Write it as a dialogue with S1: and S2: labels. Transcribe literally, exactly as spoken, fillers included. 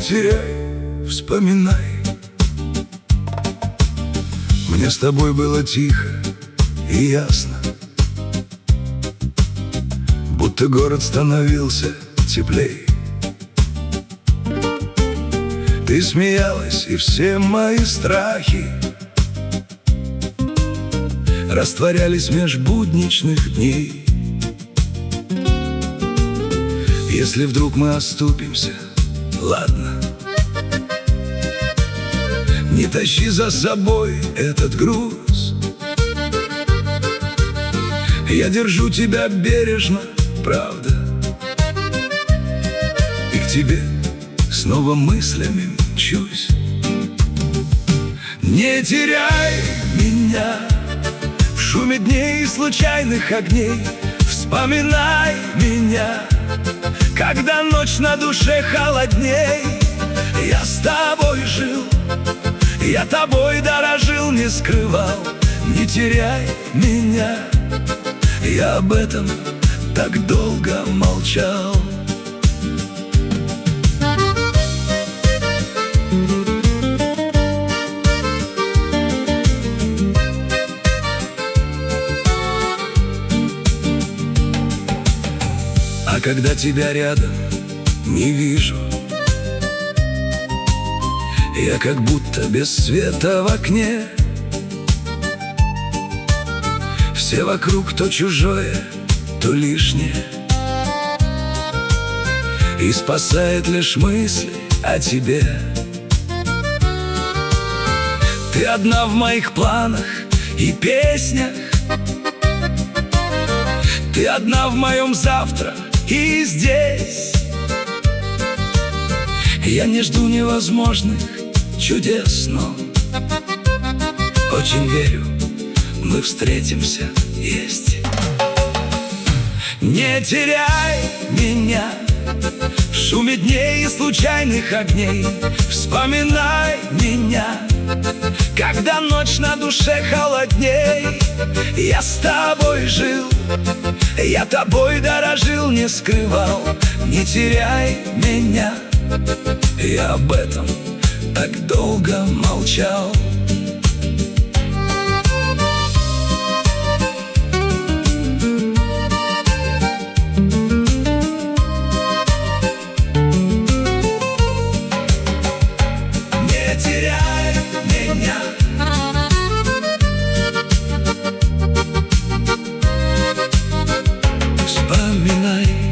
S1: теряй, вспоминай. Мне с тобой было тихо и ясно, будто город становился теплей. Ты смеялась, и все мои страхи растворялись меж будничных дней. Если вдруг мы оступимся, ладно, не тащи за собой этот груз. Я держу тебя бережно, правда, и к тебе снова мыслями мчусь. Не теряй меня в шуме дней и случайных огней. Вспоминай меня, когда ночь на душе холодней. Я с тобой жил, я тобой дорожил, не скрывал. Не теряй меня, я об этом так долго молчал. А когда тебя рядом не вижу, я как будто без света в окне. Все вокруг то чужое, то лишнее, и спасает лишь мысли о тебе. Ты одна в моих планах и песнях, ты одна в моем завтра и здесь. Я не жду невозможных чудес, но очень верю, мы встретимся, есть. Не теряй меня в шуме дней и случайных огней. Вспоминай меня, когда ночь на душе холодней. Я с тобой жил, я тобой дорожил, не скрывал. Не теряй меня, я об этом так долго молчал. Не теряй меня, вспоминай